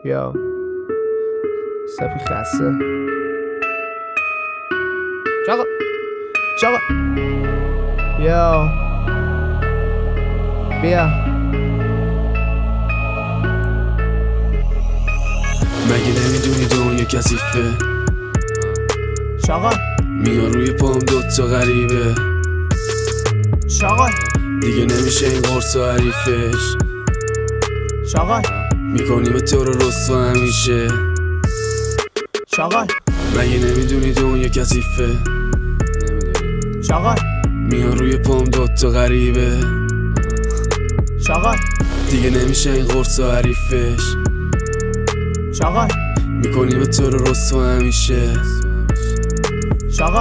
یا سپی خسته چاقا یا بیا مگه نمیدونی دنیا کثیفه چاقا میان روی پام دوتا غریبه چاقا دیگه نمیشه این قرص و حریفش چاقا میکنیم تو رو رسوا همیشه چاقا مگه نمیدونی دنیا کثیفه چاقا میان روی پام دوتا غریبه چاقا دیگه نمیشه این قرص و حریفش چاقا میکنیم تو رو رسوا همیشه چاقا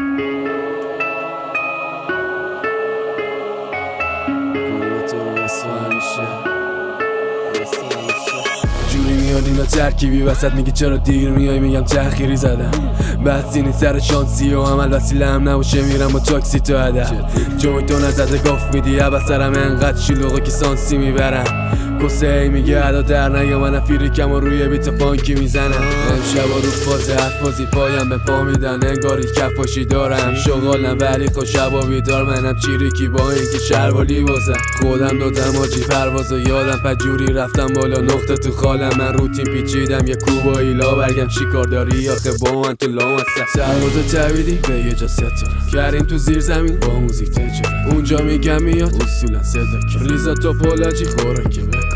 جوری میاد اینا ترکیبی وسط میگی چرا دیر میای میگم تأخیری زدم بس اینی سر شانسی و عمل وسیله هم نباشه میرم با تاکسی تو هدف جوی تو نزده گاف میدی عباس سرم انقدر شلوغه که سانسی میبرم کسه ای میگه ادا در نگه من فیریکم و روی بیت فانکی میزنم امشب رو فاز حفاظی پایم به پا میدن انگاری کفاشی دارم شغالم ولی خوش شبا بیدار منم چیریکی با اینکه شروالی واسه خودم دادم آجی پرواز و یادم پجوری رفتم بالا نقطه تو خالم من روتین پیچیدم یه کوبایی لا برگم چی کار داری آخه با من تو لامسته سرباز تبیدی به یه جا ستاره کریم تو زیر زمین با موزیک تجاره اونجا میگم میاد اصولا صدا که ریزا تو پولاجی خوراکه بکن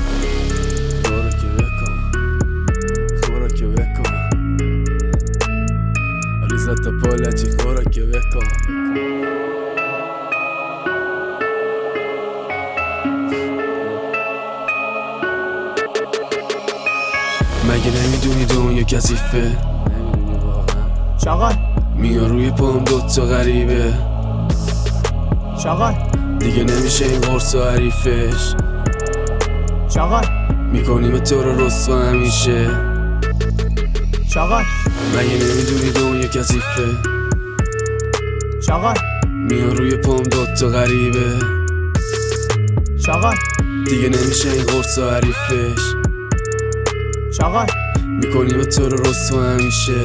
ریزا تو پولاجی خوراکه بکن مگه نمیدونی دنیا کثیفه چاقا میان روی پام دوتا غریبه چاقا دیگه نمیشه این قرص و حریفش چاقا میکنیم تو رو رسوا همیشه چاقا مگه نمیدونی دنیا کثیفه چاقا میان روی پام دوتا غریبه چاقا دیگه نمیشه این قرص و حریفش چاقا میکنیم تو رو رسوا همیشه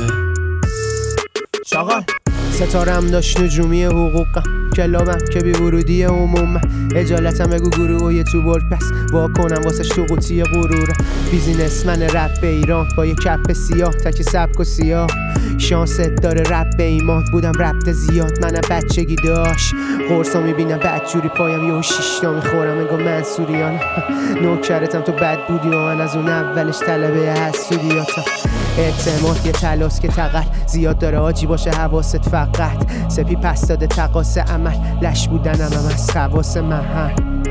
چاقا ستارم داشت نجومی حقوقم کلابم که بی ورودی عمومم اجالتم بگو گروه تو برگ پس واکنم واسش تو قوطی غرورم بیزینس من رپ ایران با یه کپ سیاه تک سبک و سیاه شانست داره رپ ایمان بودم رپت زیاد منم بچگی داشت قرصا میبینم بدجوری پایم یه شیشتا میخورم انگار منصوریانم نوکرتم تو بد بودی و من از اون اولش طلبه حسودیاتم اعتماد یه تلاس که تقل زیاد داره آجی باشه حواست فقط سپی پس داده تقاس عمل لش بودنم هم از خواص محل